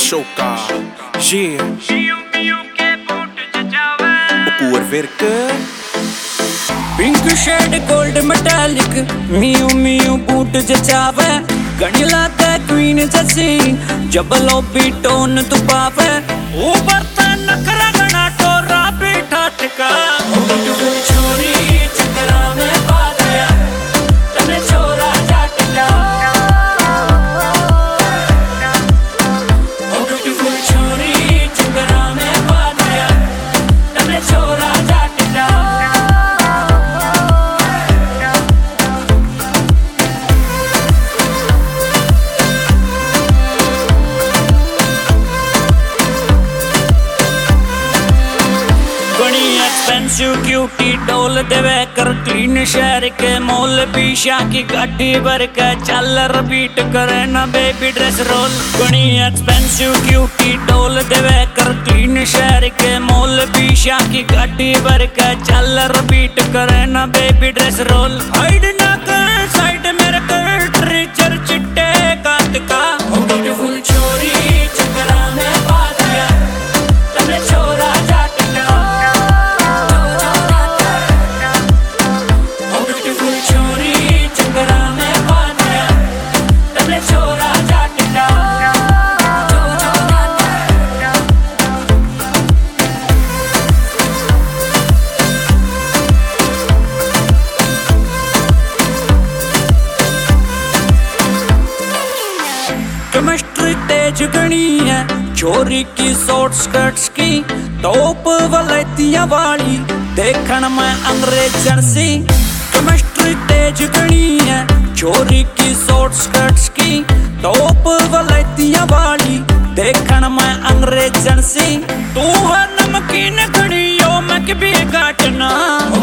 Choca, G, Oor werken. Pink shade gold metallic Miu Miu boot जचावे गणी लाता queen जैसी जब लॉबी टोन तू पावे ऊपर तन नखरा गना टोरा पीठा टिका छोरी चकरा में पा गया तने छोरा जाटला छोरी चकरा में पा गया तने छोरा जाटला एक्सपेंसिव क्यूटी डोल देवे कर क्लीन शहर के मोल पीशा की गाड़ी भर के चल रिपीट करे ना बेबी ड्रेस रोल बनी एक्सपेंसिव क्यूटी डोल देवे कर क्लीन शहर के मोल पीशा की गाड़ी भर के चल रिपीट करे ना बेबी ड्रेस रोल हाइड ना कर साइड मेरे कर ट्रीचर चिट्टे काट का ब्यूटीफुल छोरी चकरा में पा गया तने छोरा जाटला केमिस्ट्री तेज गणी है छोरी की शॉर्ट स्कर्ट्स की टॉप वलैतिया वाली देखन में अंग्रेजन सी केमिस्ट्री तेज गणी है छोरी की शॉर्ट स्कर्ट्स की टॉप वलैतिया वाली देखन में अंग्रेजन सी तू है नमकीन गणी यो मैं भी काटना